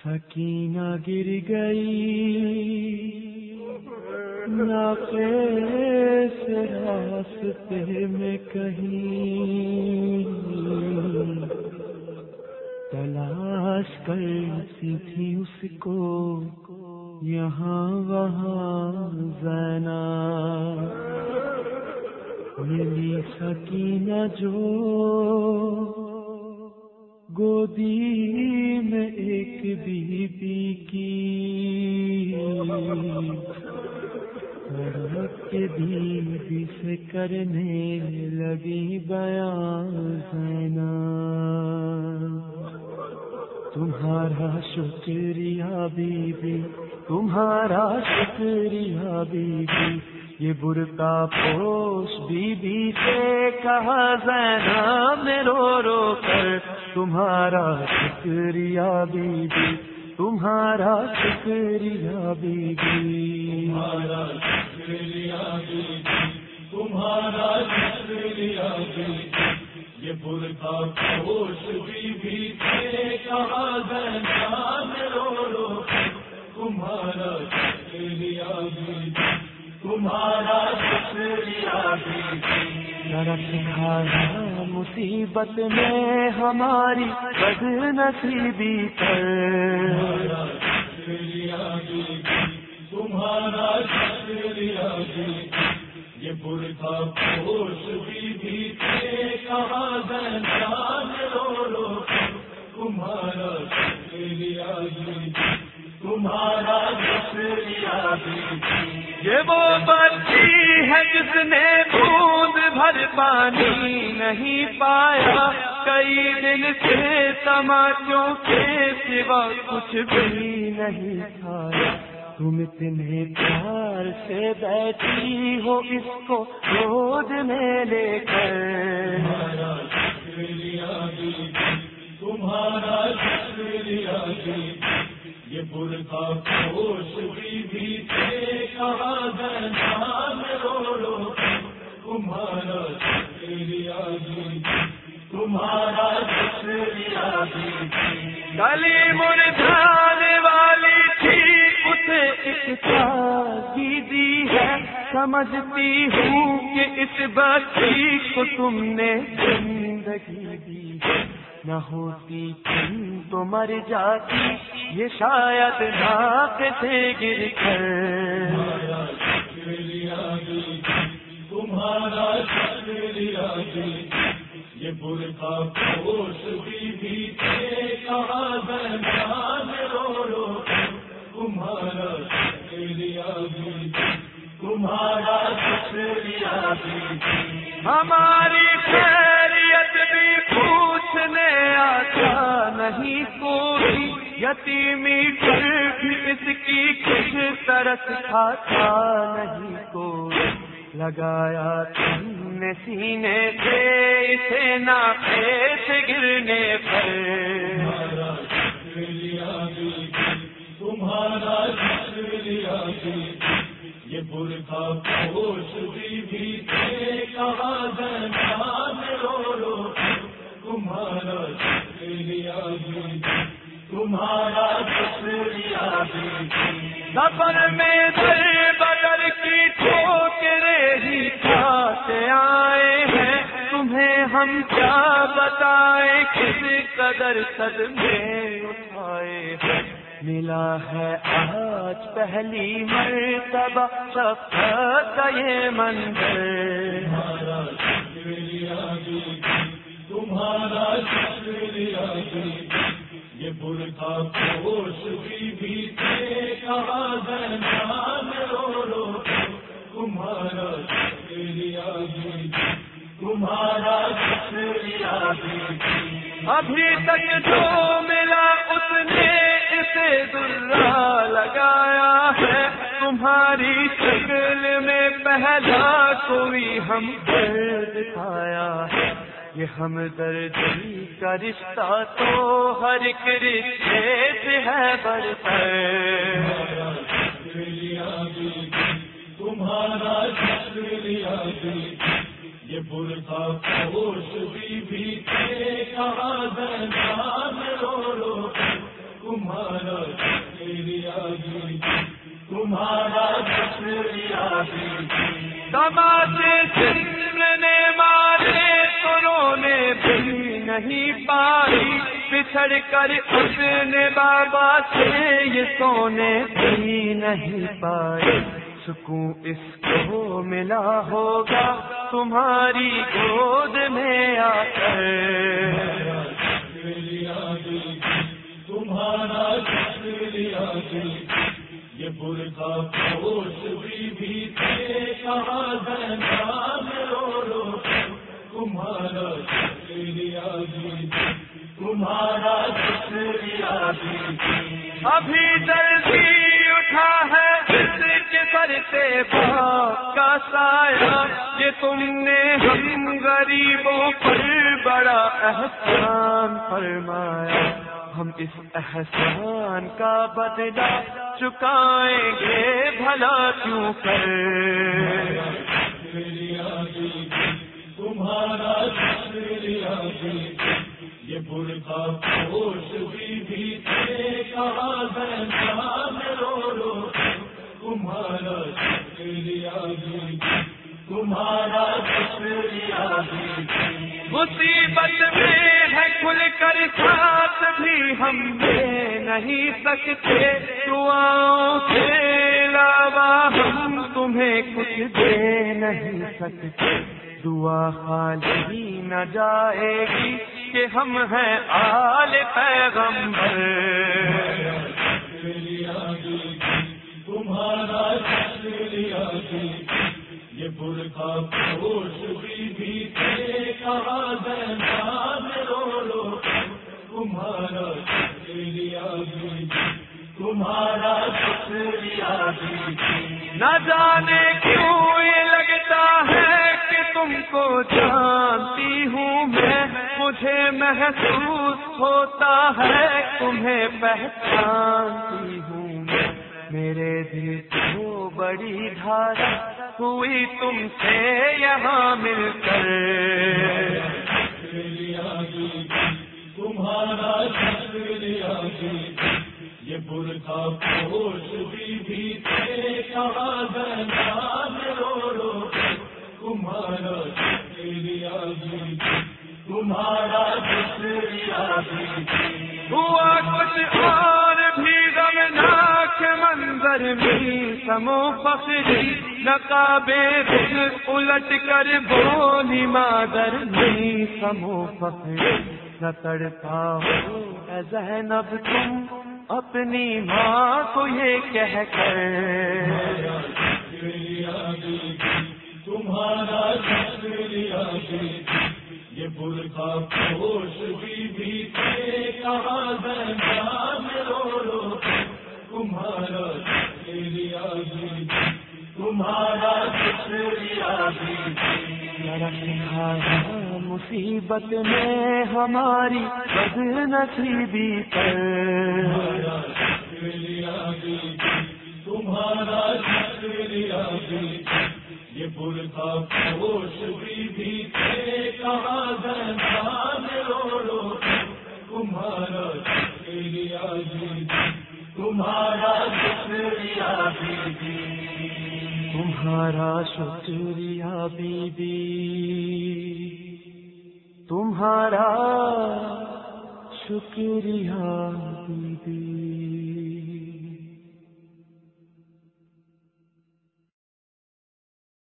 سکینہ گر گئی ناقے سے راستے میں کہیں، تلاش کرتی تھی اس کو یہاں وہاں زینب، ملی سکینہ جو گودی میں ایک بی بی کی، کے بی بی سے کرنے لگی بیان زینب، تمہارا شکریہ بی بی، تمہارا شکریہ بی بی، یہ برقع پوش بی بی سے کہا زینب نے رو رو کر، تمہارا شکریہ بی بی، تمہارا شکریہ بی بی، تمہارا شکریہ بی بی، تمہارا شکریہ بی بی، یہ برقع پوش بی بی سے کہا زینب نے رو رو کر، تمہارا شکریہ بی بی، تمہارا شکریہ بی بی، رکھا مصیبت میں ہماری بد نصیبی پر، شکریہ بی بی، تمہارا شکریہ بی بی، یہ برقع پوش بی بی سے کہا زینب نے رو رو کر، تمہارا شکریہ بی بی، تمہارا شکریہ بی بی، یہ وہ بچی ہے جس نے بوند بھر پانی نہیں پایا، کئی دن سے تماچوں کے سوا کچھ بھی نہیں کھایا، تم اتنے پیار سے بیٹھی ہو اس کو گود میں لے کر، تمہارا شکریہ بی بی، تمہارا شکریہ بی بی، یہ برقع پوش بی بی سے کہا زینب نے رو رو کر، تمہارا شکریہ بی بی، تمہارا شکریہ بی بی، گلی مرجھانے والی تھی اسے ایک تاکیدی ہے، سمجھتی ہوں کہ اس بچی کو تم نے زندگی دی، نہ ہوتی تم تو مر جاتی یہ شاید ناک سے گر کر، تمہارا شکریہ بی بی، تمہارا شکریہ بی بی، یہ برقع پوش بی بی سے کہا زینب نے رو رو کر، تمہارا شکریہ بی بی، تمہارا شکریہ بی بی، ہماری خیریت بھی پوچھنے آتا نہیں کوئی، یتیمی پر بھی اس کی کچھ ترس کھاتا نہیں کوئی، لگایا تم نے سینے سے اسے ناقے سے گرنے پر، تمہارا شکریہ بی بی، تمہارا شکریہ بی بی، یہ برقع پوش بی بی سے کہا زینب نے رو رو کر، تمہارا شکریہ بی بی، تمہارا شکریہ بی بی، سفر میں در بدر کی ٹھوکریں ہی کھاتے آئے ہیں، تمہیں ہم کیا بتائیں کس قدر صدمے اٹھائے ہیں، ملا ہے آج پہلی مرتبہ شفقت کا یہ منظر، تمہارا شکریہ بی بی، تمہارا شکریہ بی بی، یہ برقع پوش بی بی سے کہا زینب نے رو رو کر، تمہارا شکریہ بی بی، تمہارا شکریہ بی بی، ابھی تک جو ملا اس نے اسے درا لگایا ہے، تمہاری شکل میں پہلا کوئی ہم دکھایا ہے، یہ ہمدردی کا رشتہ تو ہر ایک رشتے سے ہے برتر، تمہارا شکریہ بی بی، تمہارا شکریہ بی بی، یہ برقع پوش بی بی سے کہا زینب نے رو رو کر، تمہارا جی تمہارا شکریہ جی تماشے سننے مارے تو رونے بھی نہیں پائی، بچھڑ کر اپنے بابا سے یہ سونے بھی نہیں پائے، سکون اس کو ملا ہوگا تمہاری گود میں آ کر۔ تمہارا شکریہ جی یہ برقع پوش بھی تھے کہاں زندان رو رو، تمہارا شکریہ جی تمہارا شکریہ جی۔ ابھی جلدی اٹھا ہے اس کے سر سے باپ کا سایہ، یہ تم نے ہم غریبوں پر بڑا احسان فرمایا، ہم اس احسان کا بدلہ چکائیں گے بھلا کیوں کر۔ تمہارا شکریہ جی یہ برقع پوش بھی تھے کہاں زندان رو رو، تمہارا شکریہ جی تمہارا شکریہ جی۔ مصیبت میں ہے کھل کر ساتھ بھی ہم دے نہیں سکتے، دعاؤں کے علاوہ ہم تمہیں کچھ دے نہیں سکتے، دعا خالی نہ جائے گی کہ ہم ہیں آل پیغمبر۔ تمہارا شکریہ جی یہ برقع پوش بھی تھے کہاں زندان رو رو، تمہارا شکریہ جی تمہارا شکریہ جی۔ نہ جانے کیوں یہ لگتا ہے کہ تم کو جانتی ہوں میں، مجھے محسوس ہوتا ہے تمہیں پہچانتی ہوں میں، میرے دل کو بڑی دھارا ہوئی تم سے یہاں مل کر۔ تمہارا شکریہ جی یہ برقع پوش بھی تھے کہاں زندان رو رو، تمہارا شکریہ جی تمہارا شکریہ جی۔ ہوا کچھ اور بھی غمناک منظر میں سمو فخری، نقابے دل الٹ کر بولی مادر میں سمو فخری، نہ تڑپا ہو اے زینب تم اپنی ماں کو یہ کہہ کر۔ تمہارا شکریہ جی یہ برقع پوش بھی تھے کہاں زندان رو رو، تمہارا شکریہ جی تمہارا شکریہ جی۔ مصیبت میں ہماری بد نصیبی پر، تمہارا شکریہ جی یہ برقع پوش بھی تھے کہاں زندان رو رو، تمہارا شکریہ جی تمہارا شکریہ جی۔ تمہارا شکریہ بی بی، تمہارا شکریہ بی بی۔